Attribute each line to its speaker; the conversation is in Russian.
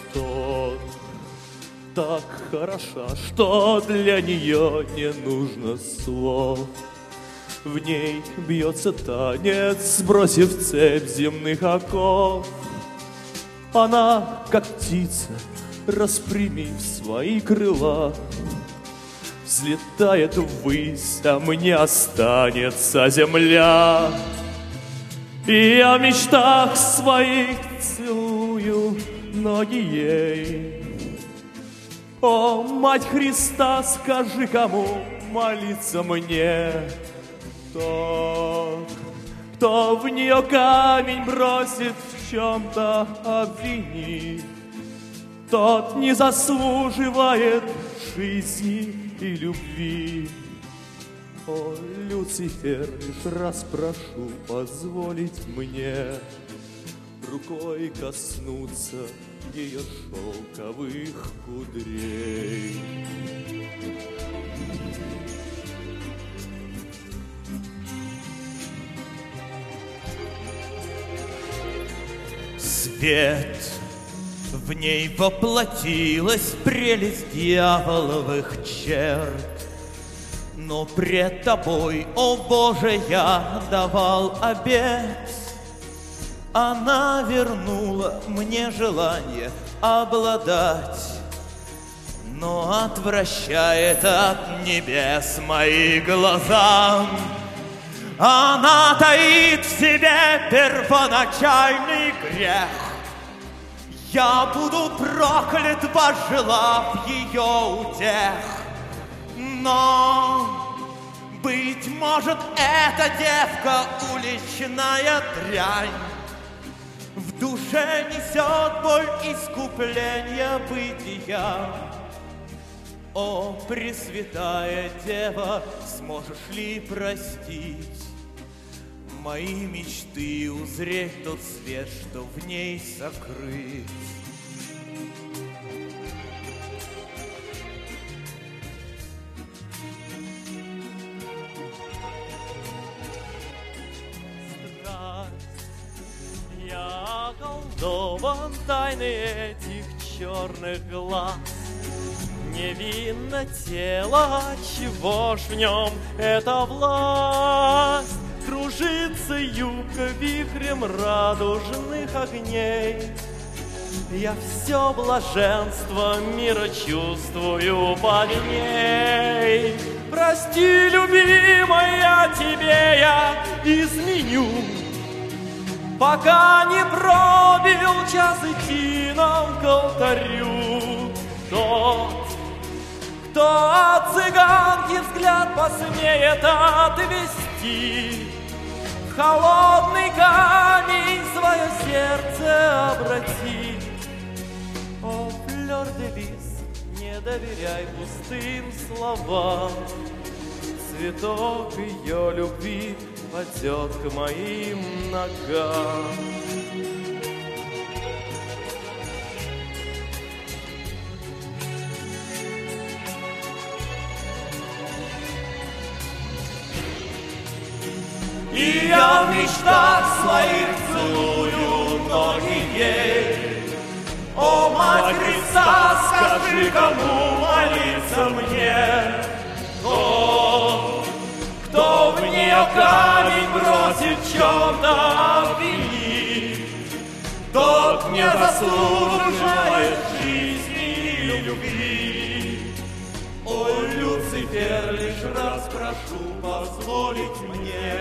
Speaker 1: тот так хороша, что для нее не нужно слов. В ней бьется танец, сбросив цепь земных оков. Она, как птица, распрямив свои крыла, взлетает ввысь, а мне останется земля. И я в мечтах своих целую ноги ей. О, Мать Христа, скажи, кому молиться мне? Тот, кто в нее камень бросит, в чем-то обвинит, тот не заслуживает жизни и любви. О, Люцифер, лишь раз прошу позволить мне рукой коснуться ее шелковых кудрей.
Speaker 2: Свет, в ней воплотилась прелесть дьяволовых черт. Но пред тобой, о Боже, я давал обет. Она вернула мне желание обладать, но отвращает от небес мои глаза. Она таит в себе первоначальный грех. Я буду проклят, пожелав ее утех. Но, быть может, эта девка уличная дрянь в душе несет боль искупления бытия. О, Пресвятая Дева, сможешь ли простить мои мечты, узреть тот свет, что в ней сокрыт?
Speaker 1: Я околдован тайной этих черных глаз. Невинно тело, чего ж в нем эта власть? Кружится юбка вихрем радужных огней. Я все блаженство мира чувствую под ней. Прости, любимая, тебе я изменю, пока не пробил час идти нам к алтарю. Тот, кто от цыганки взгляд посмеет отвести, в холодный камень свое сердце обрати. О, флёр-де-лис, не доверяй пустым словам. Цветок ее любви падет к моим ногам.
Speaker 2: И я в мечтах своих целую ноги ей. О, Мать Христа, скажи, кому молиться мне? Тот, кто в нее камень бросит, в чем-то обвинит, тот не заслуживает жизни и любви. О, Люцифер, лишь раз прошу позволить мне